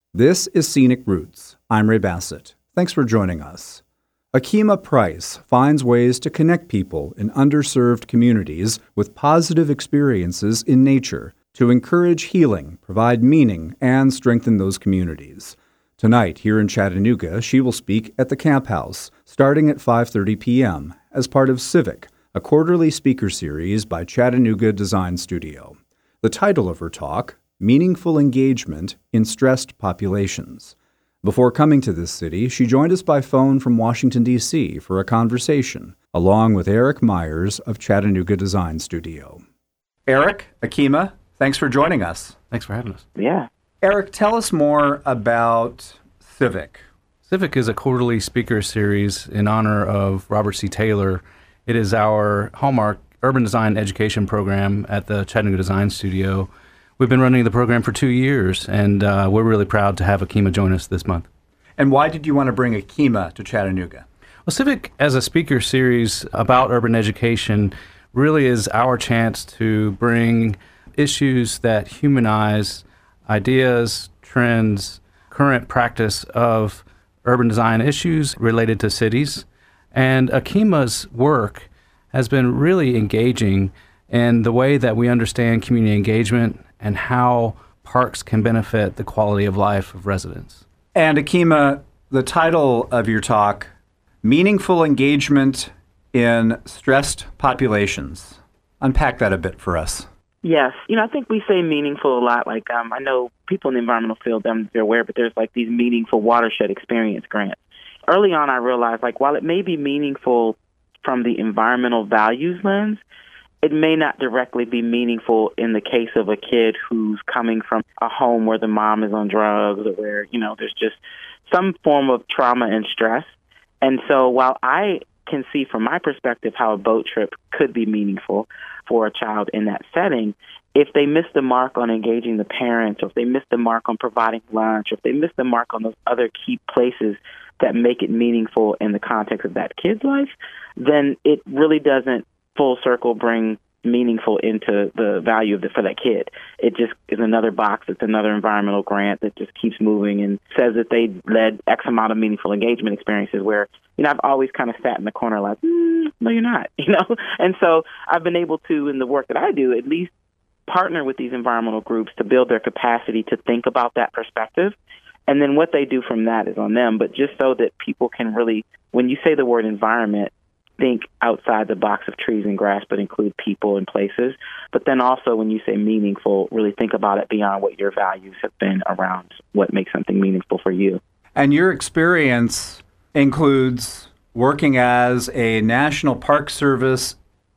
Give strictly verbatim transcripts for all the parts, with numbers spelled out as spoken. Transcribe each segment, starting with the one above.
This is Scenic Roots. I'm Ray Bassett. Thanks for joining us. Akima Price finds ways to connect people in underserved communities with positive experiences in nature to encourage healing, provide meaning, and strengthen those communities. Tonight, here in Chattanooga, she will speak at the Camp House, starting at five thirty p.m. as part of Civic, a quarterly speaker series by Chattanooga Design Studio. The title of her talk, Meaningful Engagement in Stressed Populations. Before coming to this city, she joined us by phone from Washington, D C for a conversation, along with Eric Myers of Chattanooga Design Studio. Eric, Akima, thanks for joining us. Thanks for having us. Yeah. Eric, tell us more about Civic. Civic is a quarterly speaker series in honor of Robert C. Taylor. It is our hallmark urban design education program at the Chattanooga Design Studio. We've been running the program for two years, and uh, we're really proud to have Akima join us this month. And why did you want to bring Akima to Chattanooga? Well, Civic, as a speaker series about urban education, really is our chance to bring issues that humanize ideas, trends, current practice of urban design issues related to cities. And Akima's work has been really engaging in the way that we understand community engagement and how parks can benefit the quality of life of residents. And Akima, the title of your talk, Meaningful Engagement in Stressed Populations. Unpack that a bit for us. Yes. You know, I think we say meaningful a lot. Like, um, I know people in the environmental field, um, they're aware, but there's like these meaningful watershed experience grants. Early on, I realized, like, while it may be meaningful from the environmental values lens, it may not directly be meaningful in the case of a kid who's coming from a home where the mom is on drugs or where, you know, there's just some form of trauma and stress. And so while I can see from my perspective how a boat trip could be meaningful for a child in that setting, if they miss the mark on engaging the parents, or if they miss the mark on providing lunch, or if they miss the mark on those other key places that make it meaningful in the context of that kid's life, then it really doesn't full circle bring meaningful into the value of the, for that kid. It just is another box. It's another environmental grant that just keeps moving and says that they led X amount of meaningful engagement experiences where, you know, I've always kind of sat in the corner like, mm, no, you're not, you know? And so I've been able to, in the work that I do, at least partner with these environmental groups to build their capacity to think about that perspective. And then what they do from that is on them. But just so that people can really, when you say the word environment, think outside the box of trees and grass, but include people and places. But then also when you say meaningful, really think about it beyond what your values have been around what makes something meaningful for you. And your experience includes working as a National Park Service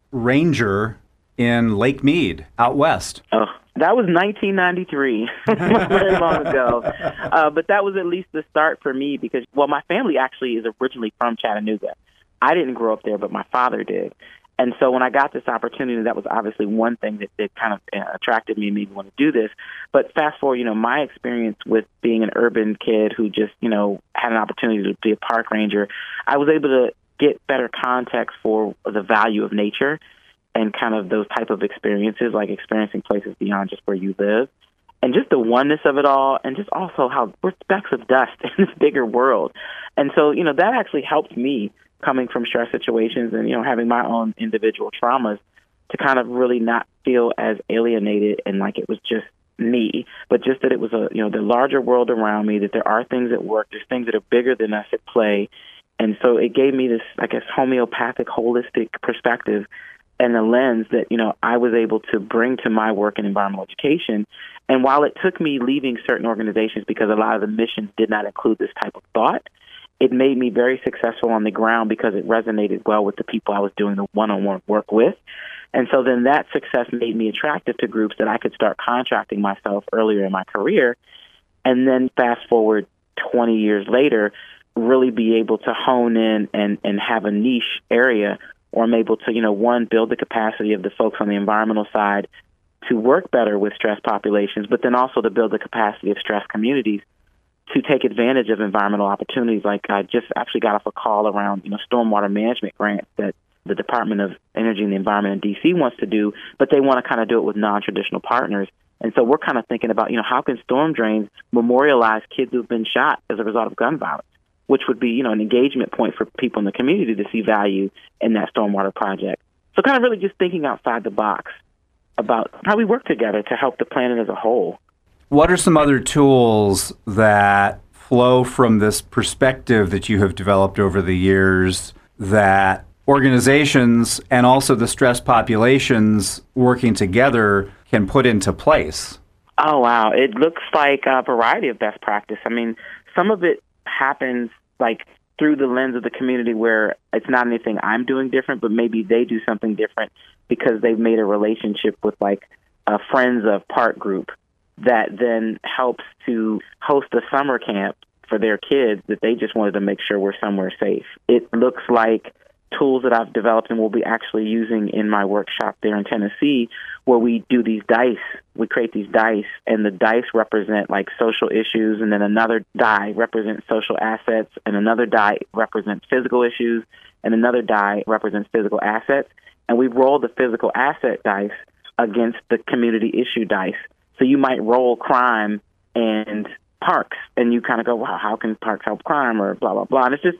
ranger in Lake Mead out west. Oh, that was nineteen ninety-three, not very long ago. Uh, but that was at least the start for me because, well, my family actually is originally from Chattanooga. I didn't grow up there, but my father did. And so when I got this opportunity, that was obviously one thing that, that kind of attracted me and made me want to do this. But fast forward, you know, my experience with being an urban kid who just, you know, had an opportunity to be a park ranger, I was able to get better context for the value of nature and kind of those type of experiences, like experiencing places beyond just where you live. And just the oneness of it all, and just also how we're specks of dust in this bigger world. And so, you know, that actually helped me coming from stress situations and, you know, having my own individual traumas to kind of really not feel as alienated and like it was just me, but just that it was a, you know, the larger world around me, that there are things at work, there's things that are bigger than us at play. And so it gave me this, I guess, homeopathic, holistic perspective and a lens that, you know, I was able to bring to my work in environmental education. And while it took me leaving certain organizations because a lot of the missions did not include this type of thought, it made me very successful on the ground because it resonated well with the people I was doing the one-on-one work with. And so then that success made me attractive to groups that I could start contracting myself earlier in my career. And then fast forward twenty years later, really be able to hone in and, and have a niche area, or I'm able to, you know, one, build the capacity of the folks on the environmental side to work better with stressed populations, but then also to build the capacity of stressed communities to take advantage of environmental opportunities. Like I just actually got off a call around, you know, stormwater management grants that the Department of Energy and the Environment in D C wants to do, but they want to kind of do it with non-traditional partners. And so we're kind of thinking about, you know, how can storm drains memorialize kids who've been shot as a result of gun violence, which would be, you know, an engagement point for people in the community to see value in that stormwater project. So kind of really just thinking outside the box about how we work together to help the planet as a whole. What are some other tools that flow from this perspective that you have developed over the years that organizations and also the stressed populations working together can put into place? Oh, wow. It looks like a variety of best practice. I mean, some of it happens like through the lens of the community where it's not anything I'm doing different, but maybe they do something different because they've made a relationship with like a Friends of Park group that then helps to host a summer camp for their kids that they just wanted to make sure we're somewhere safe. It looks like tools that I've developed and will be actually using in my workshop there in Tennessee, where we do these dice. We create these dice, and the dice represent like social issues, and then another die represents social assets, and another die represents physical issues, and another die represents physical assets. And we roll the physical asset dice against the community issue dice. So you might roll crime and parks, and you kind of go, wow, how can parks help crime, or blah, blah, blah. And it's just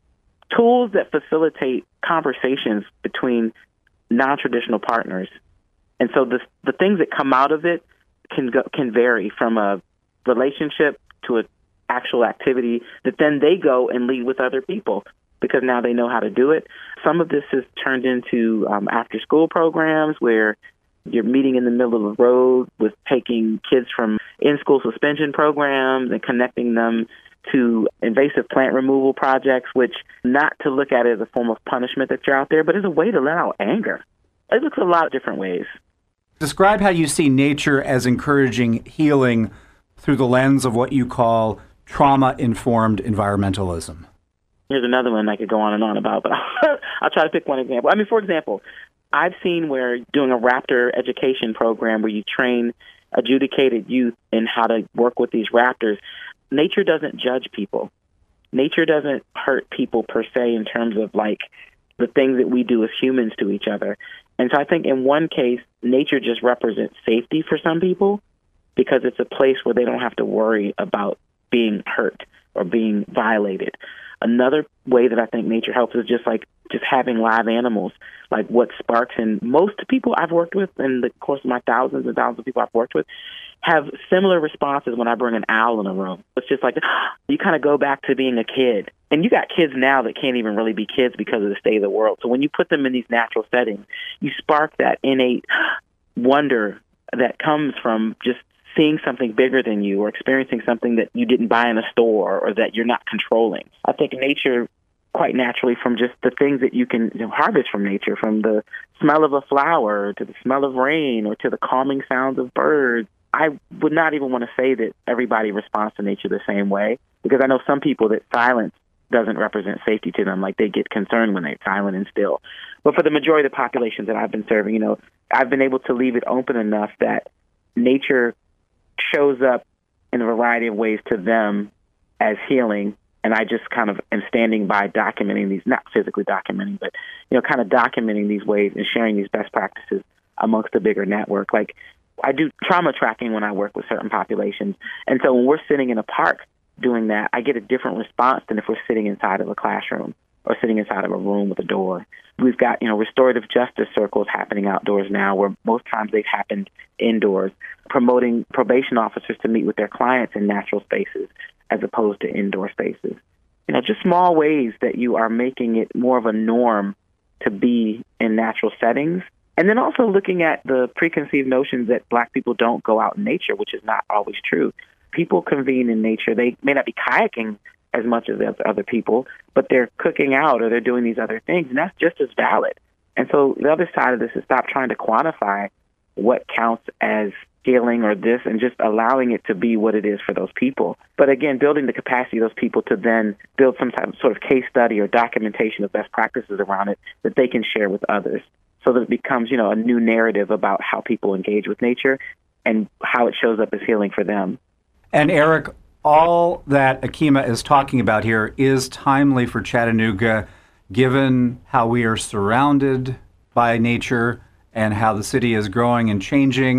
tools that facilitate conversations between non-traditional partners. And so the the things that come out of it can go, can vary from a relationship to an actual activity that then they go and lead with other people because now they know how to do it. Some of this has turned into um, after-school programs where you're meeting in the middle of the road with taking kids from in-school suspension programs and connecting them to invasive plant removal projects, which not to look at it as a form of punishment that you're out there, but as a way to let out anger. It looks a lot of different ways. Describe how you see nature as encouraging healing through the lens of what you call trauma-informed environmentalism. Here's another one I could go on and on about, but I'll try to pick one example. I mean, for example, I've seen where doing a raptor education program where you train adjudicated youth in how to work with these raptors. Nature doesn't judge people. Nature doesn't hurt people per se in terms of like the things that we do as humans to each other. And so I think in one case, nature just represents safety for some people because it's a place where they don't have to worry about being hurt or being violated. Another way that I think nature helps is just like just having live animals, like what sparks. And most people I've worked with in the course of my thousands and thousands of people I've worked with have similar responses when I bring an owl in a room. It's just like you kind of go back to being a kid. And you got kids now that can't even really be kids because of the state of the world. So when you put them in these natural settings, you spark that innate wonder that comes from just seeing something bigger than you or experiencing something that you didn't buy in a store or that you're not controlling. I think nature, quite naturally, from just the things that you can you know, harvest from nature, from the smell of a flower to the smell of rain or to the calming sounds of birds. I would not even want to say that everybody responds to nature the same way, because I know some people that silence doesn't represent safety to them, like they get concerned when they're silent and still. But for the majority of the populations that I've been serving, you know, I've been able to leave it open enough that nature shows up in a variety of ways to them as healing, and I just kind of am standing by documenting these, not physically documenting, but, you know, kind of documenting these ways and sharing these best practices amongst a bigger network. Like, I do trauma tracking when I work with certain populations, and so when we're sitting in a park doing that, I get a different response than if we're sitting inside of a classroom or sitting inside of a room with a door. We've got, you know, restorative justice circles happening outdoors now, where most times they've happened indoors, promoting probation officers to meet with their clients in natural spaces as opposed to indoor spaces. You know, just small ways that you are making it more of a norm to be in natural settings. And then also looking at the preconceived notions that Black people don't go out in nature, which is not always true. People convene in nature. They may not be kayaking as much as other people, but they're cooking out or they're doing these other things, and that's just as valid. And so the other side of this is stop trying to quantify what counts as healing or this and just allowing it to be what it is for those people. But again, building the capacity of those people to then build some type of sort of case study or documentation of best practices around it that they can share with others, so that it becomes, you know, a new narrative about how people engage with nature and how it shows up as healing for them. And Eric, all that Akima is talking about here is timely for Chattanooga, given how we are surrounded by nature and how the city is growing and changing.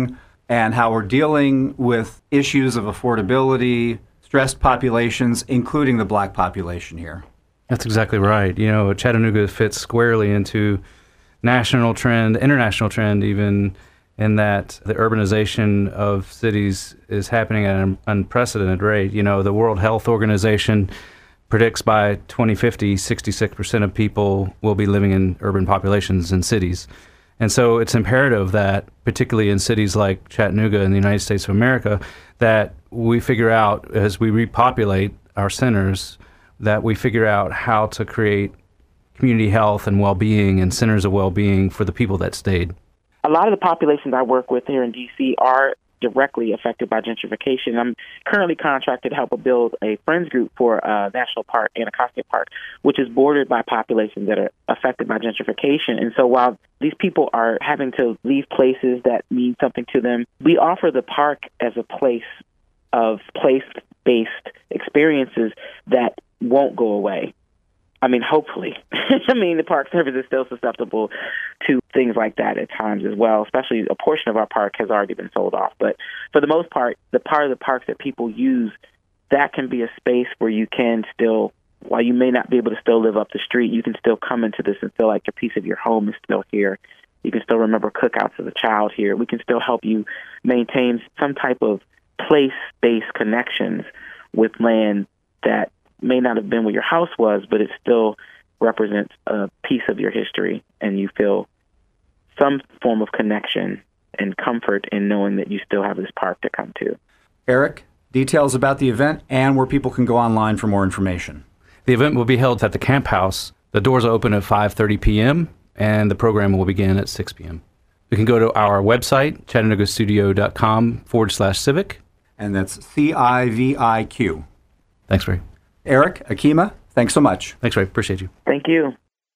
and how we're dealing with issues of affordability, stressed populations, including the Black population here. That's exactly right. You know, Chattanooga fits squarely into national trend, international trend even, in that the urbanization of cities is happening at an unprecedented rate. You know, the World Health Organization predicts by twenty fifty, sixty-six percent of people will be living in urban populations in cities. And so it's imperative that, particularly in cities like Chattanooga in the United States of America, that we figure out, as we repopulate our centers, that we figure out how to create community health and well-being and centers of well-being for the people that stayed. A lot of the populations I work with here in D C are directly affected by gentrification. I'm currently contracted to help build a friends group for uh, National Park, Anacostia Park, which is bordered by populations that are affected by gentrification. And so while these people are having to leave places that mean something to them, we offer the park as a place of place-based experiences that won't go away. I mean, hopefully. I mean, the Park Service is still susceptible to things like that at times as well, especially a portion of our park has already been sold off. But for the most part, the part of the parks that people use, that can be a space where you can still, while you may not be able to still live up the street, you can still come into this and feel like a piece of your home is still here. You can still remember cookouts as a child here. We can still help you maintain some type of place-based connections with land that may not have been where your house was, but it still represents a piece of your history, and you feel some form of connection and comfort in knowing that you still have this park to come to. Eric, details about the event and where people can go online for more information. The event will be held at the Camp House. The doors open at five thirty p.m., and the program will begin at six p.m. You can go to our website, chattanoogastudio.com forward slash civic. And that's C I V I Q. Thanks, Ray. Eric, Akima, thanks so much. Thanks, Ray. Appreciate you. Thank you.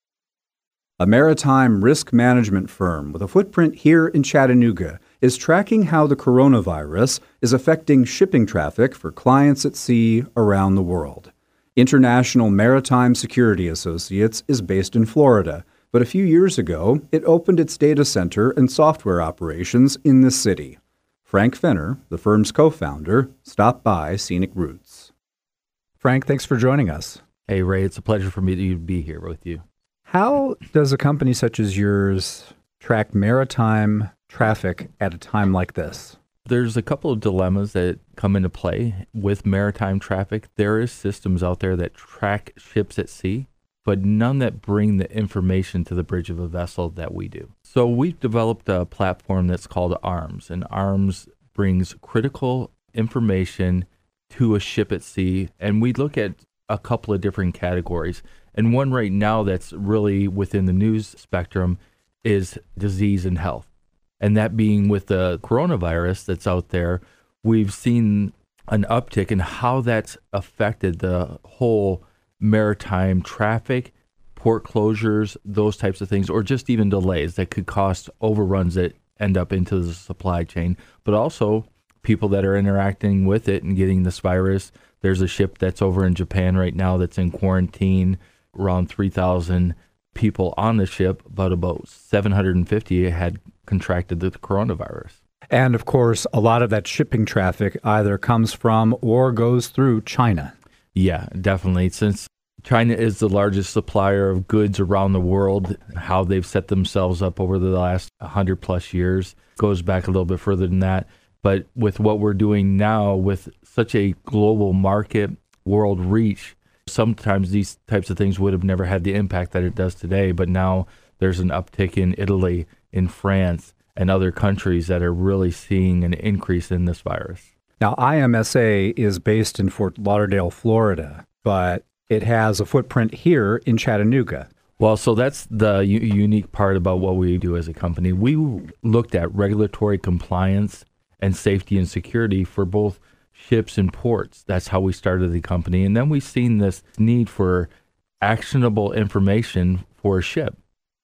A maritime risk management firm with a footprint here in Chattanooga is tracking how the coronavirus is affecting shipping traffic for clients at sea around the world. International Maritime Security Associates is based in Florida, but a few years ago, it opened its data center and software operations in this city. Frank Fenner, the firm's co-founder, stopped by Scenic Roots. Frank, thanks for joining us. Hey, Ray, it's a pleasure for me to be here with you. How does a company such as yours track maritime traffic at a time like this? There's a couple of dilemmas that come into play with maritime traffic. There is systems out there that track ships at sea, but none that bring the information to the bridge of a vessel that we do. So we've developed a platform that's called ARMS, and ARMS brings critical information to a ship at sea, and we look at a couple of different categories. And one right now that's really within the news spectrum is disease and health. And that being with the coronavirus that's out there, we've seen an uptick in how that's affected the whole maritime traffic, port closures, those types of things, or just even delays that could cost overruns that end up into the supply chain, but also people that are interacting with it and getting this virus. There's a ship that's over in Japan right now that's in quarantine, around three thousand people on the ship, but about seven hundred fifty had contracted the coronavirus. And of course, a lot of that shipping traffic either comes from or goes through China. Yeah, definitely. Since China is the largest supplier of goods around the world, how they've set themselves up over the last one hundred plus years goes back a little bit further than that. But with what we're doing now with such a global market, world reach, sometimes these types of things would have never had the impact that it does today. But now there's an uptick in Italy, in France, and other countries that are really seeing an increase in this virus. Now, I M S A is based in Fort Lauderdale, Florida, but it has a footprint here in Chattanooga. Well, so that's the u- unique part about what we do as a company. We looked at regulatory compliance and safety and security for both ships and ports. That's how we started the company. And then we've seen this need for actionable information for a ship.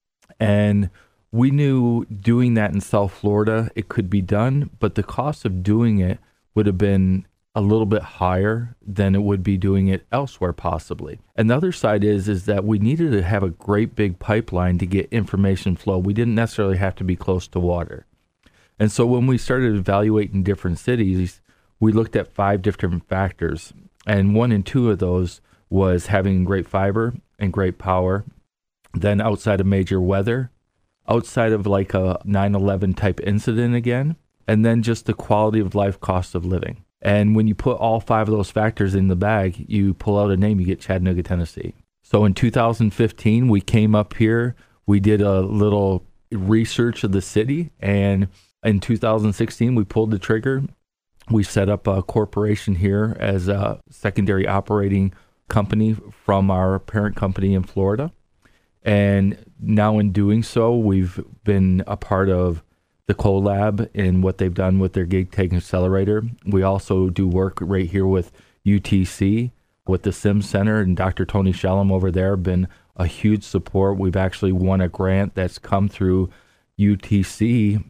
And we knew doing that in South Florida, it could be done, but the cost of doing it would have been a little bit higher than it would be doing it elsewhere possibly. And the other side is, is that we needed to have a great big pipeline to get information flow. We didn't necessarily have to be close to water. And so when we started evaluating different cities, we looked at five different factors. And one and two of those was having great fiber and great power. Then outside of major weather, outside of like a nine eleven type incident again, and then just the quality of life, cost of living. And when you put all five of those factors in the bag, you pull out a name, you get Chattanooga, Tennessee. So in two thousand fifteen, we came up here, we did a little research of the city, and in two thousand sixteen, we pulled the trigger. We set up a corporation here as a secondary operating company from our parent company in Florida. And now in doing so, we've been a part of the CoLab in what they've done with their Gig Tech Accelerator. We also do work right here with U T C, with the Sim Center, and Doctor Tony Shalom over there have been a huge support. We've actually won a grant that's come through U T C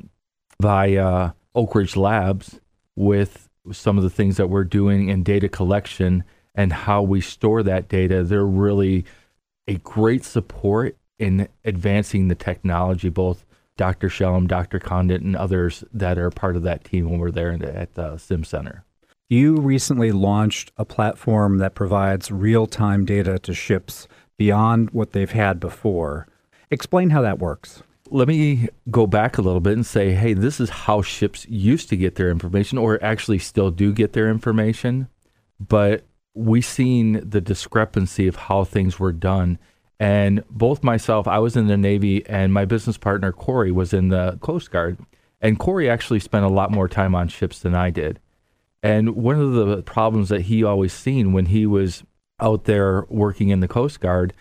via Oak Ridge Labs with some of the things that we're doing in data collection and how we store that data. They're really a great support in advancing the technology, both Doctor Shalom, Doctor Condit, and others that are part of that team when we're there at the Sim Center. You recently launched a platform that provides real-time data to ships beyond what they've had before. Explain how that works. Let me go back a little bit and say, hey, this is how ships used to get their information, or actually still do get their information. But we've seen the discrepancy of how things were done. And both myself, I was in the Navy, and my business partner, Corey, was in the Coast Guard. And Corey actually spent a lot more time on ships than I did. And one of the problems that he always seen when he was out there working in the Coast Guard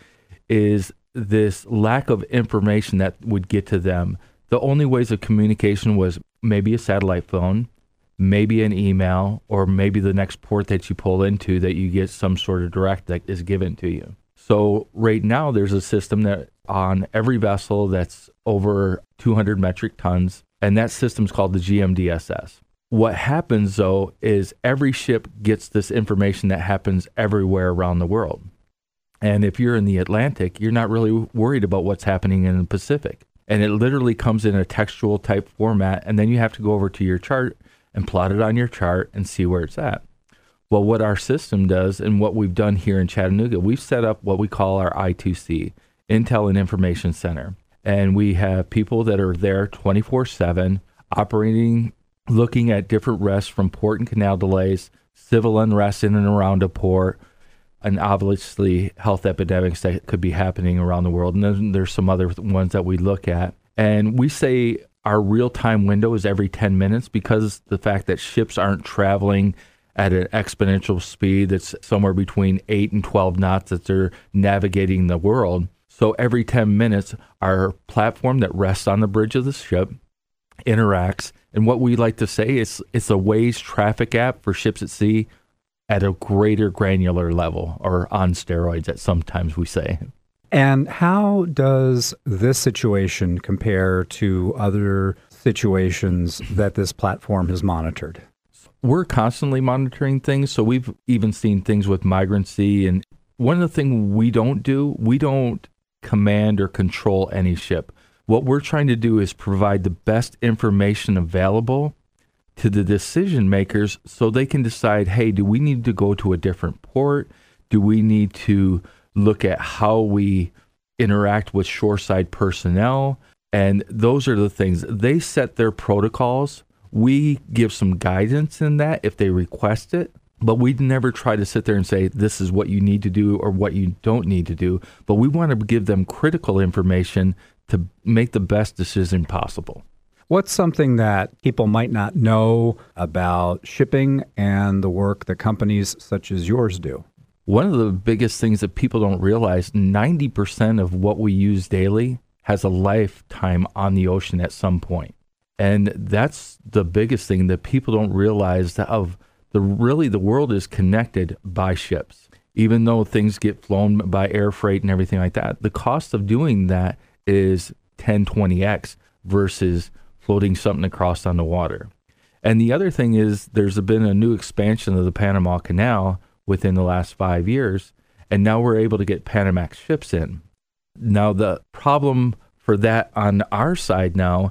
is this lack of information that would get to them. The only ways of communication was maybe a satellite phone, maybe an email, or maybe the next port that you pull into that you get some sort of direct that is given to you. So right now there's a system that on every vessel that's over two hundred metric tons, and that system's called the G M D S S. What happens though is every ship gets this information that happens everywhere around the world. And if you're in the Atlantic, you're not really worried about what's happening in the Pacific. And it literally comes in a textual type format, and then you have to go over to your chart and plot it on your chart and see where it's at. Well, what our system does and what we've done here in Chattanooga, we've set up what we call our I two C, Intel and Information Center. And we have people that are there twenty-four seven, operating, looking at different risks from port and canal delays, civil unrest in and around a port, and obviously health epidemics that could be happening around the world. And then there's some other ones that we look at. And we say our real-time window is every ten minutes because the fact that ships aren't traveling at an exponential speed that's somewhere between eight and twelve knots that they're navigating the world. So every ten minutes, our platform that rests on the bridge of the ship interacts. And what we like to say is it's a Waze traffic app for ships at sea at a greater granular level, or on steroids, as sometimes we say. And how does this situation compare to other situations that this platform has monitored? We're constantly monitoring things. So we've even seen things with migrancy. And one of the things we don't do, we don't command or control any ship. What we're trying to do is provide the best information available to the decision makers so they can decide, hey, do we need to go to a different port? Do we need to look at how we interact with shoreside personnel? And those are the things. They set their protocols. We give some guidance in that if they request it, but we never try to sit there and say, this is what you need to do or what you don't need to do. But we want to give them critical information to make the best decision possible. What's something that people might not know about shipping and the work that companies such as yours do? One of the biggest things that people don't realize, ninety percent of what we use daily has a lifetime on the ocean at some point. And that's the biggest thing that people don't realize, that of the really the world is connected by ships. Even though things get flown by air freight and everything like that, the cost of doing that is ten, twenty x versus floating something across on the water. And the other thing is there's been a new expansion of the Panama Canal within the last five years, and now we're able to get Panamax ships in. Now, the problem for that on our side now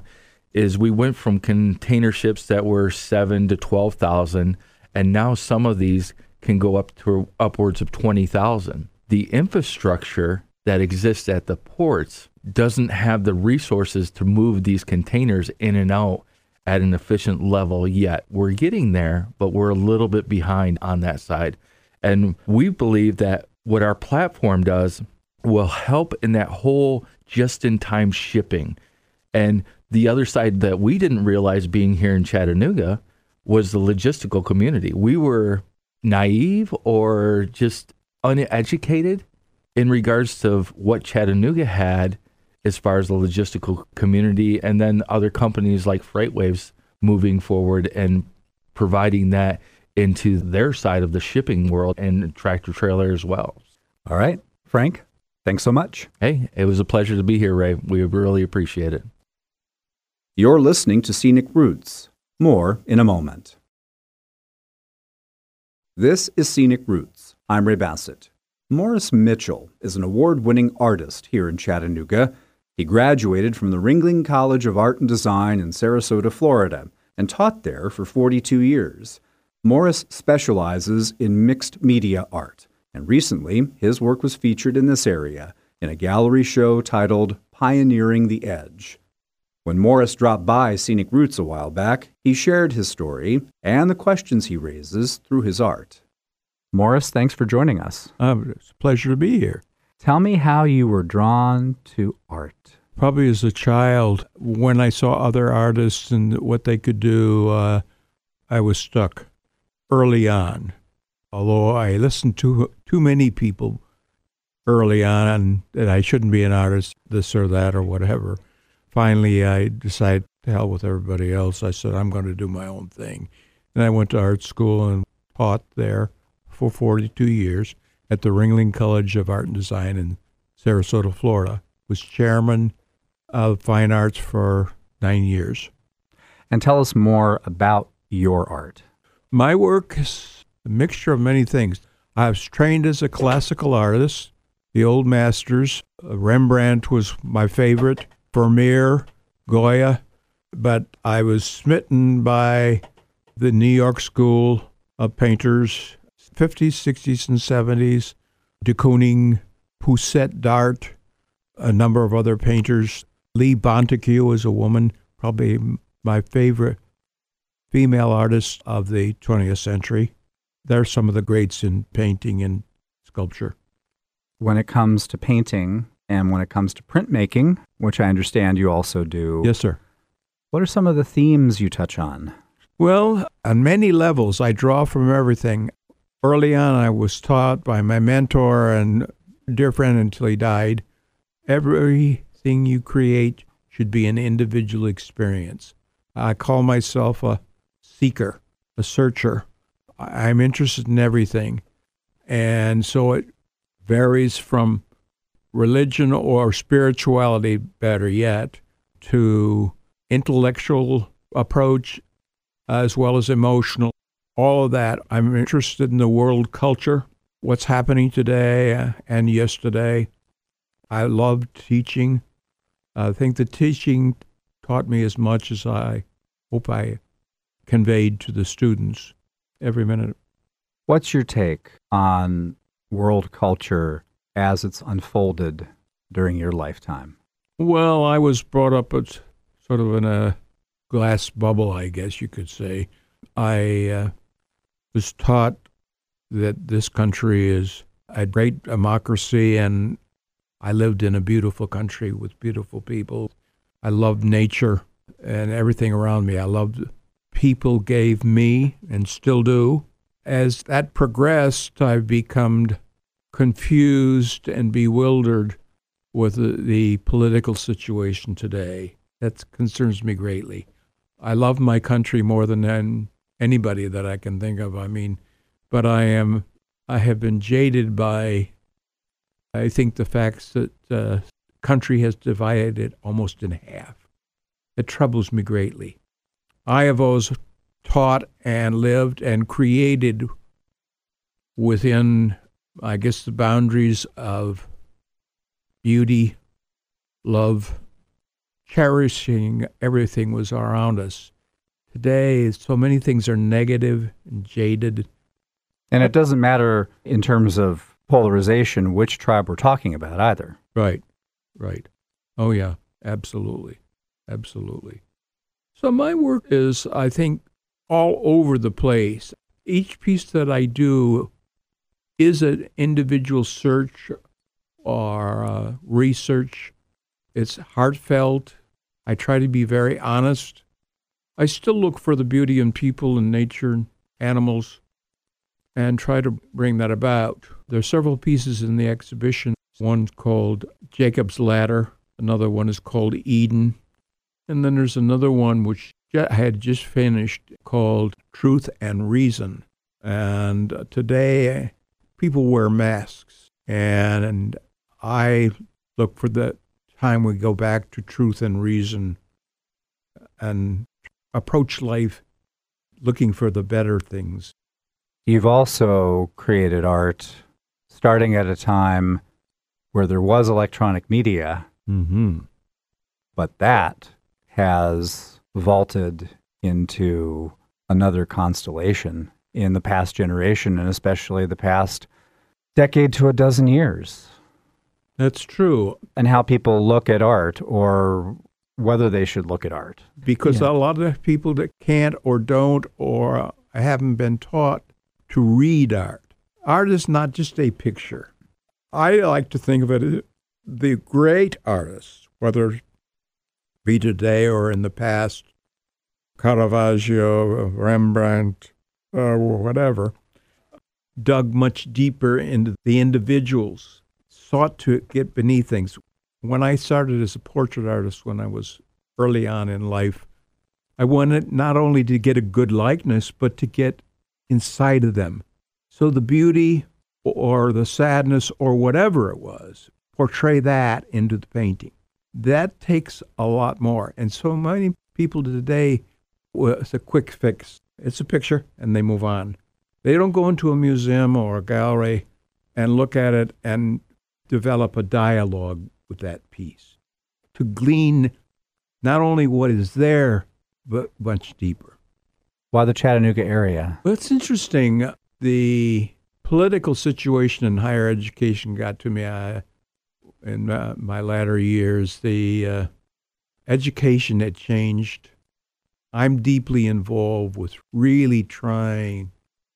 is we went from container ships that were seven to twelve thousand, and now some of these can go up to upwards of twenty thousand. The infrastructure that exists at the ports doesn't have the resources to move these containers in and out at an efficient level yet. We're getting there, but we're a little bit behind on that side. And we believe that what our platform does will help in that whole just-in-time shipping. And the other side that we didn't realize being here in Chattanooga was the logistical community. We were naive or just uneducated in regards to what Chattanooga had as far as the logistical community, and then other companies like FreightWaves moving forward and providing that into their side of the shipping world and tractor trailer as well. All right, Frank, thanks so much. Hey, it was a pleasure to be here, Ray. We really appreciate it. You're listening to Scenic Roots. More in a moment. This is Scenic Roots. I'm Ray Bassett. Morris Mitchell is an award-winning artist here in Chattanooga. He graduated from the Ringling College of Art and Design in Sarasota, Florida, and taught there for forty-two years. Morris specializes in mixed media art, and recently his work was featured in this area in a gallery show titled Pioneering the Edge. When Morris dropped by Scenic Roots a while back, he shared his story and the questions he raises through his art. Morris, thanks for joining us. Um, it's a pleasure to be here. Tell me how you were drawn to art. Probably as a child, when I saw other artists and what they could do, uh, I was stuck early on. Although I listened to too many people early on that I shouldn't be an artist, this or that or whatever. Finally, I decided to hell with everybody else. I said, I'm going to do my own thing. And I went to art school and taught there for forty-two years at the Ringling College of Art and Design in Sarasota, Florida. Was chairman of fine arts for nine years. And tell us more about your art. My work is a mixture of many things. I was trained as a classical artist, the old masters. Rembrandt was my favorite, Vermeer, Goya, but I was smitten by the New York School of painters, fifties, sixties, and seventies, de Kooning, Pousset d'Art, a number of other painters. Lee Bonteque was a woman, probably my favorite female artist of the twentieth century. They're some of the greats in painting and sculpture. When it comes to painting and when it comes to printmaking, which I understand you also do. Yes, sir. What are some of the themes you touch on? Well, on many levels, I draw from everything. Early on, I was taught by my mentor and dear friend until he died, everything you create should be an individual experience. I call myself a seeker, a searcher. I'm interested in everything. And so it varies from religion or spirituality, better yet, to intellectual approach as well as emotional. All of that. I'm interested in the world culture, what's happening today and yesterday. I love teaching. I think the teaching taught me as much as I hope I conveyed to the students every minute. What's your take on world culture as it's unfolded during your lifetime? Well, I was brought up as sort of in a glass bubble, I guess you could say. I uh, was taught that this country is a great democracy, and I lived in a beautiful country with beautiful people. I loved nature and everything around me. I loved people gave me and still do. As that progressed, I've become confused and bewildered with the, the political situation today. That concerns me greatly. I love my country more than anybody that I can think of. I mean, but I am, I have been jaded by, I think, the facts that the uh, country has divided it almost in half. It troubles me greatly. I have always taught and lived and created within, I guess, the boundaries of beauty, love, cherishing everything was around us. Today, so many things are negative and jaded. And it doesn't matter in terms of polarization which tribe we're talking about either. Right, right. Oh, yeah, absolutely, absolutely. So my work is, I think, all over the place. Each piece that I do is an individual search or uh, research. It's heartfelt. I try to be very honest. I still look for the beauty in people and nature and animals and try to bring that about. There are several pieces in the exhibition. One's called Jacob's Ladder. Another one is called Eden. And then there's another one which I had just finished called Truth and Reason. And today, people wear masks. And I look for the time we go back to truth and reason and approach life looking for the better things. You've also created art starting at a time where there was electronic media, Mm-hmm. but that has vaulted into another constellation in the past generation, and especially the past decade to a dozen years. That's true. And how people look at art, or whether they should look at art. Because Yeah. a lot of people that can't or don't or haven't been taught to read art. Art is not just a picture. I like to think of it as the great artists, whether it be today or in the past, Caravaggio, Rembrandt, or whatever, dug much deeper into the individuals, sought to get beneath things. When I started as a portrait artist when I was early on in life, I wanted not only to get a good likeness, but to get inside of them. So the beauty or the sadness or whatever it was, portray that into the painting. That takes a lot more. And so many people today, well, it's a quick fix. It's a picture and they move on. They don't go into a museum or a gallery and look at it and develop a dialogue with that piece, to glean not only what is there, but much deeper. Why the Chattanooga area? Well, it's interesting. The political situation in higher education got to me uh, in uh, my latter years. The uh, education had changed. I'm deeply involved with really trying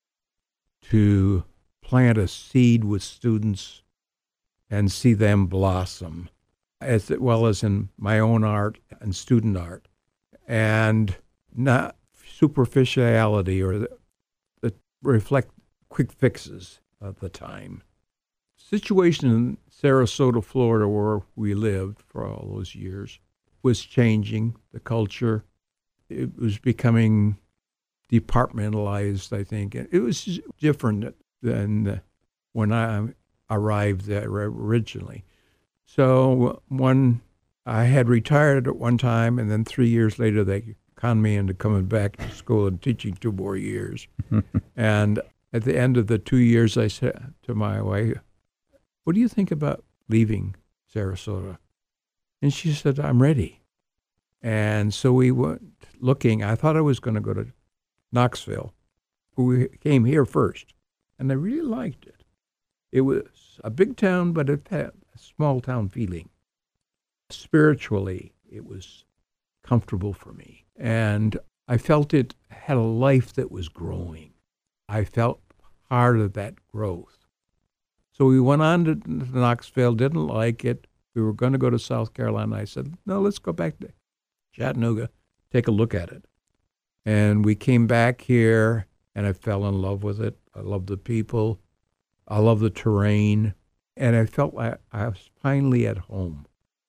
to plant a seed with students and see them blossom, as well as in my own art and student art, and not superficiality or the, the reflect quick fixes of the time. Situation in Sarasota, Florida, where we lived for all those years, was changing. The culture, it was becoming departmentalized, I think. It was different than when I arrived there originally. So when I had retired at one time, and then three years later they conned me into coming back to school and teaching two more years. And at the end of the two years, I said to my wife, "What do you think about leaving Sarasota?" And she said, "I'm ready." And so we went looking. I thought I was going to go to Knoxville. We came here first, and I really liked it. It was a big town, but it had a small town feeling. Spiritually, it was comfortable for me. And I felt it had a life that was growing. I felt part of that growth. So we went on to Knoxville, didn't like it. We were going to go to South Carolina. I said, no, let's go back to Chattanooga, take a look at it. And we came back here, and I fell in love with it. I love the people. I love the terrain. And I felt like I was finally at home.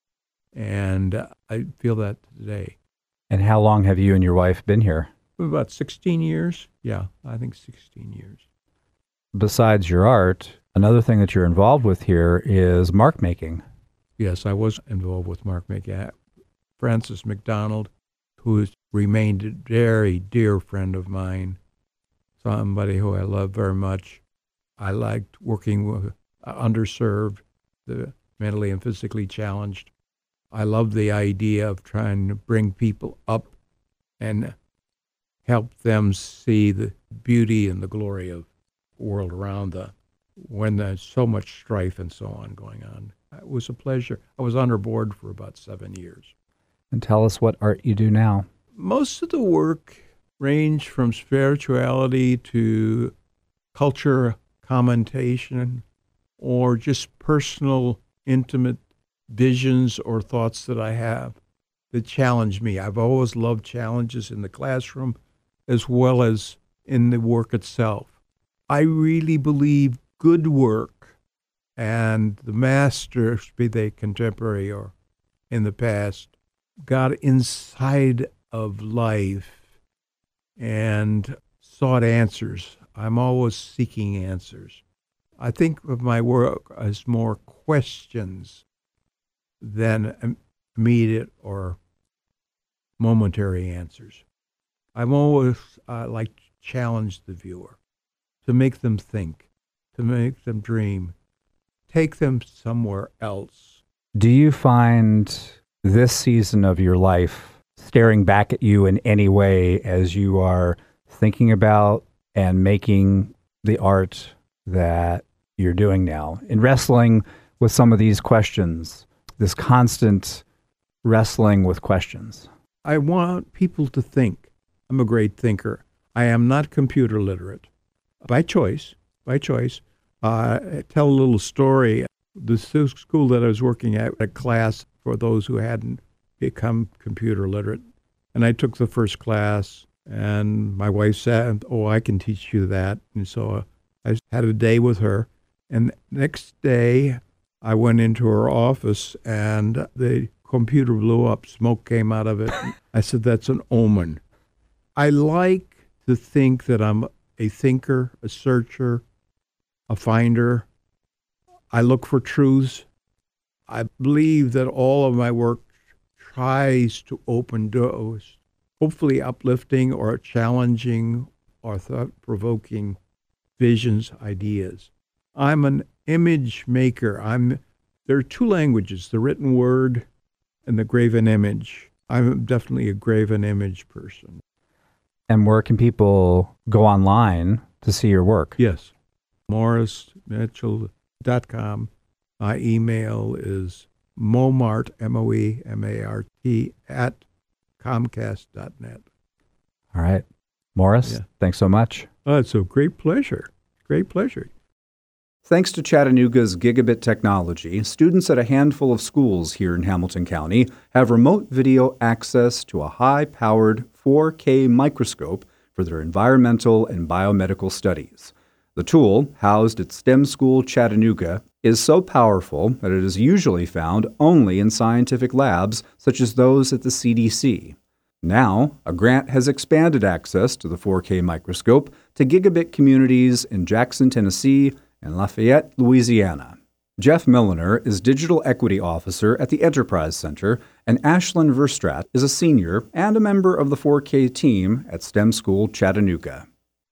And uh, I feel that today. And how long have you and your wife been here? About sixteen years. Yeah, I think sixteen years. Besides your art, another thing that you're involved with here is mark making. Yes, I was involved with mark making. Francis McDonald, who has remained a very dear friend of mine, somebody who I love very much. I liked working with uh, underserved, the mentally and physically challenged. I love the idea of trying to bring people up and help them see the beauty and the glory of the world around them when there's so much strife and so on going on. It was a pleasure. I was on her board for about seven years. And tell us what art you do now. Most of the work ranged from spirituality to culture commentation or just personal, intimate visions or thoughts that I have that challenge me. I've always loved challenges in the classroom as well as in the work itself. I really believe good work and the masters, be they contemporary or in the past, got inside of life and sought answers. I'm always seeking answers. I think of my work as more questions than immediate or momentary answers. I'm always uh, like to challenge the viewer, to make them think, to make them dream, take them somewhere else. Do you find this season of your life staring back at you in any way as you are thinking about and making the art that you're doing now, in wrestling with some of these questions, this constant wrestling with questions? I want people to think. I'm a great thinker. I am not computer literate. By choice, by choice. Uh, I tell a little story. The school that I was working at, a class for those who hadn't become computer literate. And I took the first class, and my wife said, oh, I can teach you that. And so I had a day with her. And next day, I went into her office, and the computer blew up. Smoke came out of it. I said, that's an omen. I like to think that I'm a thinker, a searcher, a finder. I look for truths. I believe that all of my work tries to open doors, hopefully uplifting or challenging or thought-provoking visions, ideas. I'm an image maker. I'm. There are two languages, the written word and the graven image. I'm definitely a graven image person. And where can people go online to see your work? Yes, morris mitchell dot com. My email is momart, M O E M A R T, at comcast dot net. All right. Morris, Yeah. Thanks so much. Oh, it's a great pleasure. Great pleasure. Thanks to Chattanooga's gigabit technology, students at a handful of schools here in Hamilton County have remote video access to a high-powered four K microscope for their environmental and biomedical studies. The tool, housed at STEM School Chattanooga, is so powerful that it is usually found only in scientific labs such as those at the C D C. Now, a grant has expanded access to the four K microscope to gigabit communities in Jackson, Tennessee, and Lafayette, Louisiana. Jeff Milliner is Digital Equity Officer at the Enterprise Center, and Ashlyn Verstrat is a senior and a member of the four K team at STEM School Chattanooga.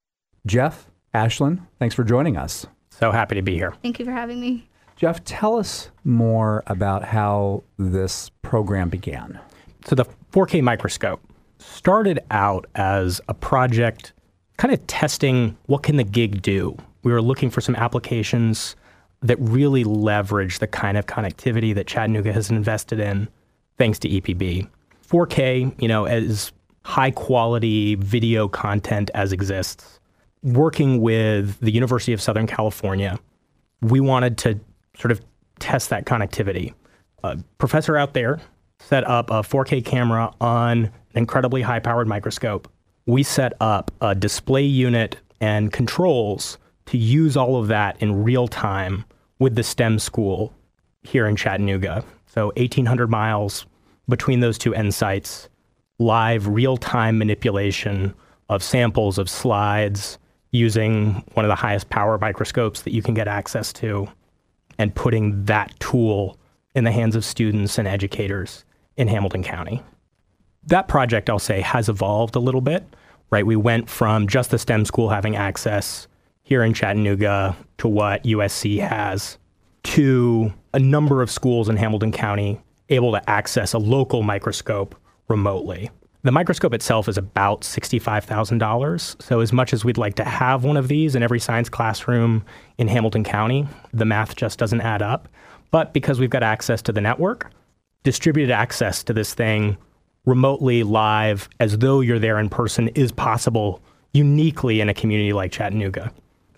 Jeff, Ashlyn, thanks for joining us. So happy to be here. Thank you for having me. Jeff, tell us more about how this program began. So the four K microscope started out as a project kind of testing what can the gig do. We were looking for some applications that really leverage the kind of connectivity that Chattanooga has invested in thanks to E P B. four K, you know, as high quality video content as exists. Working with the University of Southern California, we wanted to sort of test that connectivity. A professor out there set up a four K camera on an incredibly high-powered microscope. We set up a display unit and controls to use all of that in real time with the STEM school here in Chattanooga. So eighteen hundred miles between those two end sites, live real-time manipulation of samples of slides using one of the highest power microscopes that you can get access to, and putting that tool in the hands of students and educators in Hamilton County. That project, I'll say, has evolved a little bit, right? We went from just the STEM school having access here in Chattanooga to what U S C has, to a number of schools in Hamilton County able to access a local microscope remotely. The microscope itself is about sixty-five thousand dollars. So as much as we'd like to have one of these in every science classroom in Hamilton County, the math just doesn't add up. But because we've got access to the network, distributed access to this thing remotely, live, as though you're there in person is possible uniquely in a community like Chattanooga.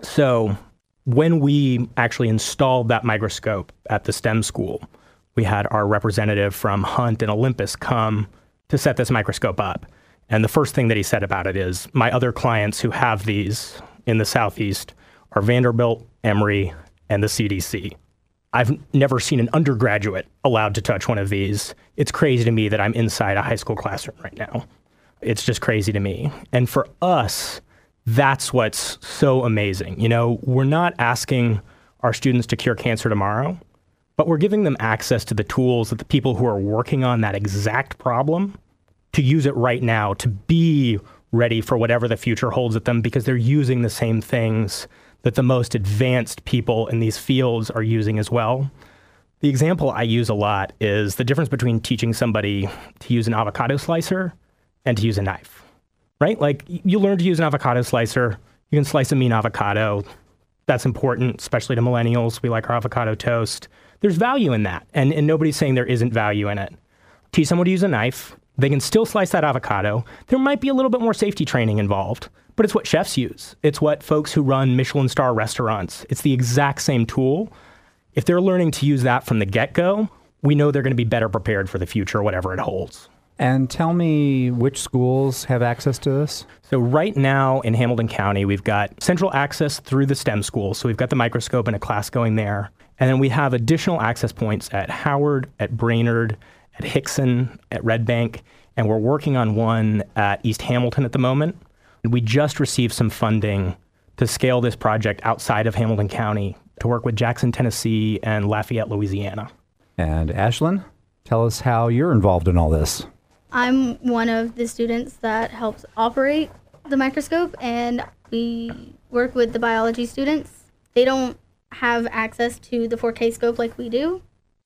So when we actually installed that microscope at the STEM school, we had our representative from Hunt and Olympus come to set this microscope up. And the first thing that he said about it is, my other clients who have these in the Southeast are Vanderbilt, Emory, and the C D C. I've never seen an undergraduate allowed to touch one of these. It's crazy to me that I'm inside a high school classroom right now. It's just crazy to me. And for us, that's what's so amazing. You know, we're not asking our students to cure cancer tomorrow, but we're giving them access to the tools that the people who are working on that exact problem to use it right now, to be ready for whatever the future holds at them, because they're using the same things that the most advanced people in these fields are using as well. The example I use a lot is the difference between teaching somebody to use an avocado slicer and to use a knife, right? Like, you learn to use an avocado slicer, you can slice a mean avocado. That's important, especially to millennials. We like our avocado toast. There's value in that, and, and nobody's saying there isn't value in it. Teach someone to use a knife. They can still slice that avocado. There might be a little bit more safety training involved, but it's what chefs use. It's what folks who run Michelin star restaurants. It's the exact same tool. If they're learning to use that from the get-go, we know they're going to be better prepared for the future, whatever it holds. And tell me which schools have access to this? So right now in Hamilton County, we've got central access through the STEM school. So we've got the microscope and a class going there. And then we have additional access points at Howard, at Brainerd, at Hickson, at Red Bank, and we're working on one at East Hamilton at the moment. And we just received some funding to scale this project outside of Hamilton County to work with Jackson, Tennessee, and Lafayette, Louisiana. And Ashlyn, tell us how you're involved in all this. I'm one of the students that helps operate the microscope, and we work with the biology students. They don't have access to the four K scope like we do.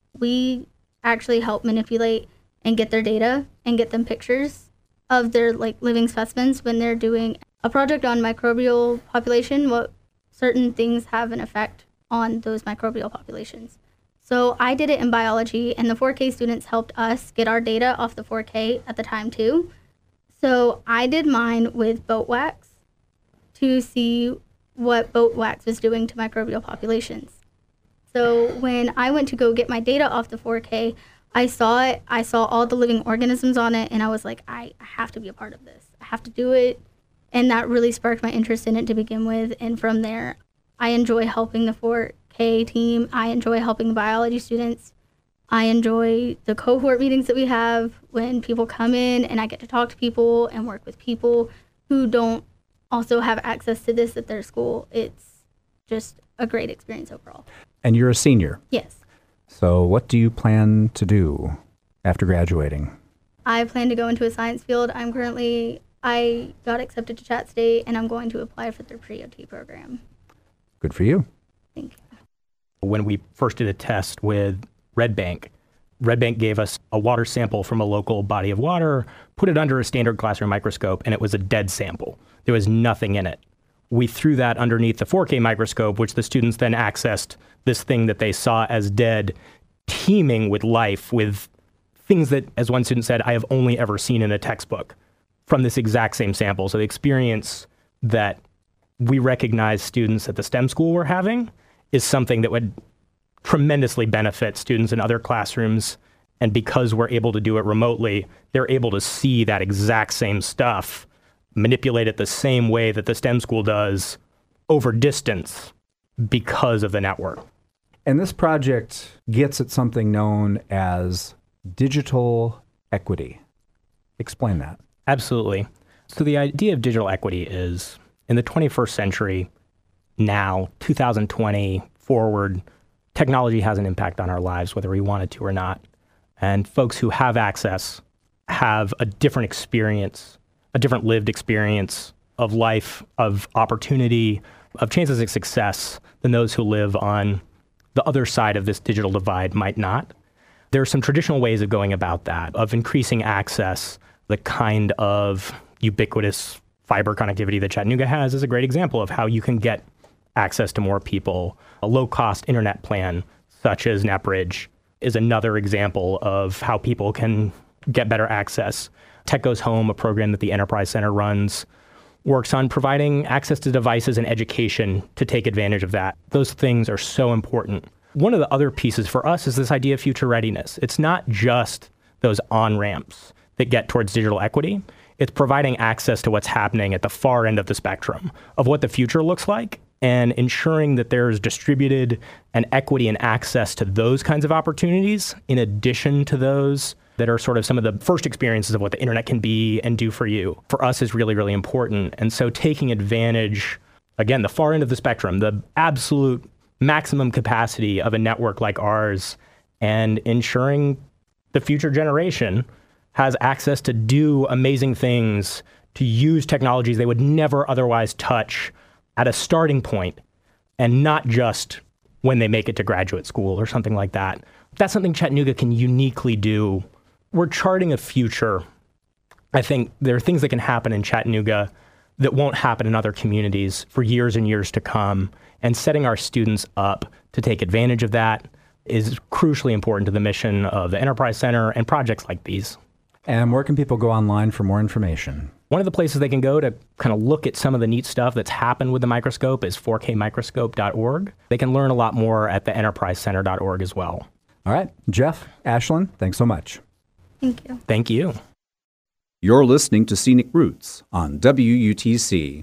We actually help manipulate and get their data and get them pictures of their like living specimens when they're doing a project on microbial population, what certain things have an effect on those microbial populations. So I did it in biology, and the four K students helped us get our data off the four K at the time too. So I did mine with boat wax to see what boat wax was doing to microbial populations. So when I went to go get my data off the four K, I saw it, I saw all the living organisms on it, and I was like, I, I have to be a part of this. I have to do it. And that really sparked my interest in it to begin with. And from there, I enjoy helping the four K team. I enjoy helping the biology students. I enjoy the cohort meetings that we have when people come in and I get to talk to people and work with people who don't also have access to this at their school. It's just a great experience overall. And you're a senior. Yes. So what do you plan to do after graduating? I plan to go into a science field. I'm currently, I got accepted to Chat State, and I'm going to apply for their pre-O T program. Good for you. Thank you. When we first did a test with Red Bank, Red Bank gave us a water sample from a local body of water, put it under a standard classroom microscope, and it was a dead sample. There was nothing in it. We threw that underneath the four K microscope, which the students then accessed this thing that they saw as dead, teeming with life, with things that, as one student said, I have only ever seen in a textbook from this exact same sample. So the experience that we recognize students at the STEM school were having is something that would tremendously benefit students in other classrooms. And because we're able to do it remotely, they're able to see that exact same stuff, manipulate it the same way that the STEM school does over distance because of the network. And this project gets at something known as digital equity. Explain that. Absolutely. So the idea of digital equity is, in the twenty-first century, now, two thousand twenty forward, technology has an impact on our lives, whether we want it to or not. And folks who have access have a different experience, a different lived experience of life, of opportunity, of chances of success than those who live on the other side of this digital divide might not. There are some traditional ways of going about that, of increasing access. The kind of ubiquitous fiber connectivity that Chattanooga has is a great example of how you can get access to more people. A low-cost internet plan, such as NetBridge, is another example of how people can get better access. Tech Goes Home, a program that the Enterprise Center runs, works on providing access to devices and education to take advantage of that. Those things are so important. One of the other pieces for us is this idea of future readiness. It's not just those on-ramps that get towards digital equity. It's providing access to what's happening at the far end of the spectrum of what the future looks like and ensuring that there's distributed and equity and access to those kinds of opportunities in addition to those that are sort of some of the first experiences of what the internet can be and do for you, for us is really, really important. And so taking advantage, again, the far end of the spectrum, the absolute maximum capacity of a network like ours, and ensuring the future generation has access to do amazing things, to use technologies they would never otherwise touch at a starting point, and not just when they make it to graduate school or something like that. That's something Chattanooga can uniquely do. We're charting a future. I think there are things that can happen in Chattanooga that won't happen in other communities for years and years to come. And setting our students up to take advantage of that is crucially important to the mission of the Enterprise Center and projects like these. And where can people go online for more information? One of the places they can go to kind of look at some of the neat stuff that's happened with the microscope is four K microscope dot org. They can learn a lot more at the enterprise center dot org as well. All right. Jeff, Ashlyn, thanks so much. Thank you. Thank you. You're listening to Scenic Roots on W U T C.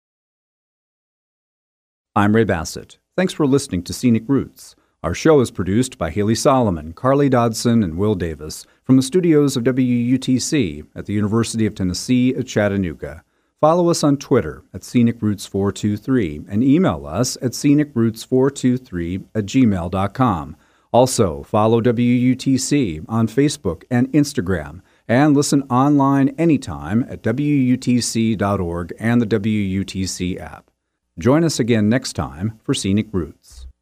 I'm Ray Bassett. Thanks for listening to Scenic Roots. Our show is produced by Haley Solomon, Carly Dodson, and Will Davis from the studios of W U T C at the University of Tennessee at Chattanooga. Follow us on Twitter at Scenic Roots four two three and email us at scenic roots four two three at gmail dot com. Also, follow W U T C on Facebook and Instagram, and listen online anytime at W U T C dot org and the W U T C app. Join us again next time for Scenic Roots.